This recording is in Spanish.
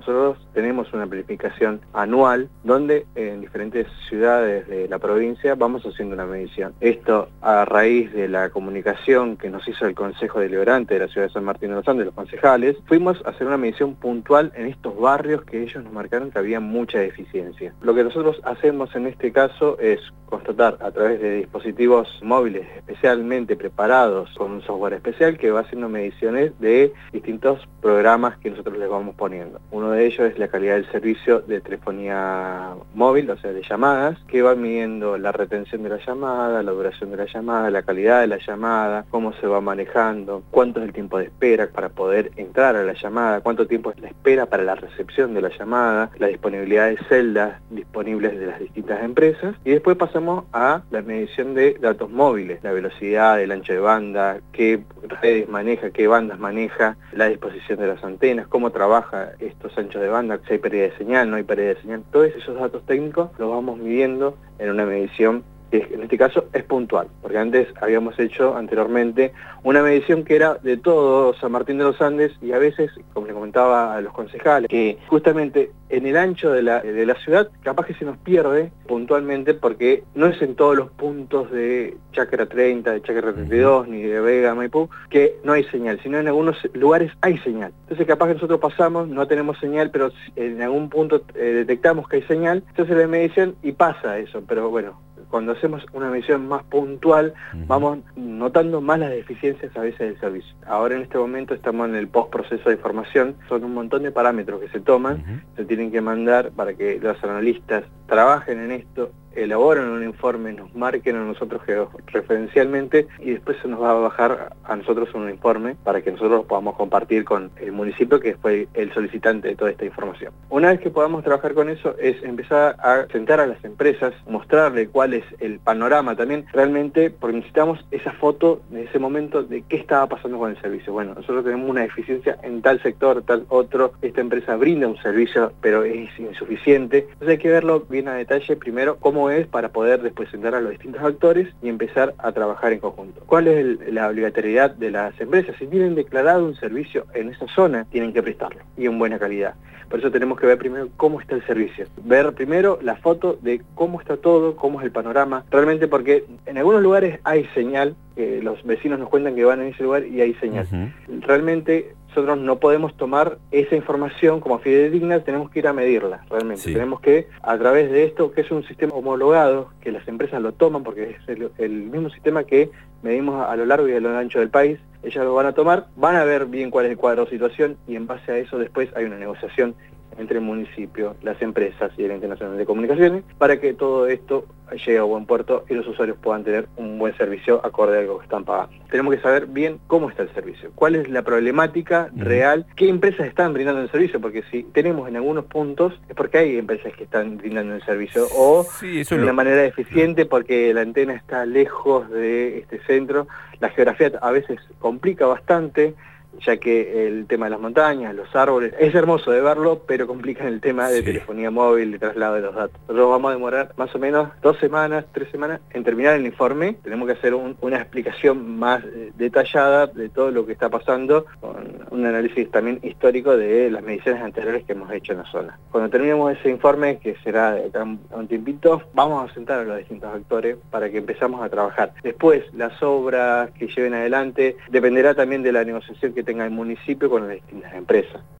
nosotros tenemos una planificación anual donde en diferentes ciudades de la provincia vamos haciendo una medición. Esto a raíz de la comunicación que nos hizo el Consejo Deliberante de la ciudad de San Martín de los Andes, los concejales, fuimos a hacer una medición puntual en estos barrios que ellos nos marcaron que había mucha deficiencia. Lo que nosotros hacemos en este caso es constatar a través de dispositivos móviles especialmente preparados con un software especial que va haciendo mediciones de distintos programas que nosotros les vamos poniendo. Uno de ellos es la calidad del servicio de telefonía móvil, o sea, de llamadas, que va midiendo la retención de la llamada, la duración de la llamada, la calidad de la llamada, cómo se va manejando, cuánto es el tiempo de espera para poder entrar a la llamada, cuánto tiempo es la espera para la recepción de la llamada, la disponibilidad de celdas disponibles de las distintas empresas, y después pasamos a la medición de datos móviles, la velocidad, el ancho de banda, qué redes maneja, qué bandas maneja, la disposición de las antenas, cómo trabaja estos anchos de banda, si hay pérdida de señal, no hay pérdida de señal. Todos esos datos técnicos los vamos midiendo en una medición que en este caso es puntual, porque antes habíamos hecho anteriormente una medición que era de todo San Martín de los Andes y a veces, como le comentaba a los concejales, que justamente en el ancho de la ciudad capaz que se nos pierde puntualmente porque no es en todos los puntos de Chacra 30, de Chacra 32, ni de Vega, Maipú, que no hay señal, sino en algunos lugares hay señal. Entonces capaz que nosotros pasamos, no tenemos señal, pero en algún punto detectamos que hay señal, entonces la medición y pasa eso, pero bueno, cuando hacemos una medición más puntual, vamos notando más las deficiencias a veces del servicio. Ahora en este momento estamos en el postproceso de información, son un montón de parámetros que se toman, se tienen que mandar para que los analistas trabajen en esto, elaboren un informe, nos marquen a nosotros referencialmente y después se nos va a bajar a nosotros un informe para que nosotros podamos compartir con el municipio que fue el solicitante de toda esta información. Una vez que podamos trabajar con eso es empezar a sentar a las empresas, mostrarle cuál es el panorama también realmente, porque necesitamos esa foto de ese momento de qué estaba pasando con el servicio. Bueno, nosotros tenemos una deficiencia en tal sector, tal otro, esta empresa brinda un servicio pero es insuficiente, entonces hay que verlo bien a detalle primero cómo es para poder después sentar a los distintos actores y empezar a trabajar en conjunto. ¿Cuál es la obligatoriedad de las empresas? Si tienen declarado un servicio en esa zona, tienen que prestarlo y en buena calidad. Por eso tenemos que ver primero cómo está el servicio. Ver primero la foto de cómo está todo, cómo es el panorama. Realmente porque en algunos lugares hay señal, los vecinos nos cuentan que van en ese lugar y hay señal. Realmente nosotros no podemos tomar esa información como fidedigna, tenemos que ir a medirla realmente. Sí. Tenemos que, a través de esto, que es un sistema homologado, que las empresas lo toman porque es el mismo sistema que medimos a lo largo y a lo ancho del país, ellas lo van a tomar, van a ver bien cuál es el cuadro de situación y en base a eso después hay una negociación entre el municipio, las empresas y el Ente Nacional de Comunicaciones para que todo esto llegue a buen puerto y los usuarios puedan tener un buen servicio acorde a algo que están pagando. Tenemos que saber bien cómo está el servicio, cuál es la problemática real, qué empresas están brindando el servicio, porque si tenemos en algunos puntos es porque hay empresas que están brindando el servicio o de una manera eficiente porque la antena está lejos de este centro. La geografía a veces complica bastante, ya que el tema de las montañas, los árboles, es hermoso de verlo, pero complica el tema de telefonía móvil, de traslado de los datos. Nosotros vamos a demorar más o menos 2 semanas, 3 semanas en terminar el informe. Tenemos que hacer una explicación más detallada de todo lo que está pasando, con un análisis también histórico de las mediciones anteriores que hemos hecho en la zona. Cuando terminemos ese informe, que será de acá un tiempito, vamos a sentar a los distintos actores para que empezamos a trabajar. Después, las obras que lleven adelante dependerá también de la negociación que tenga el municipio con las distintas empresas.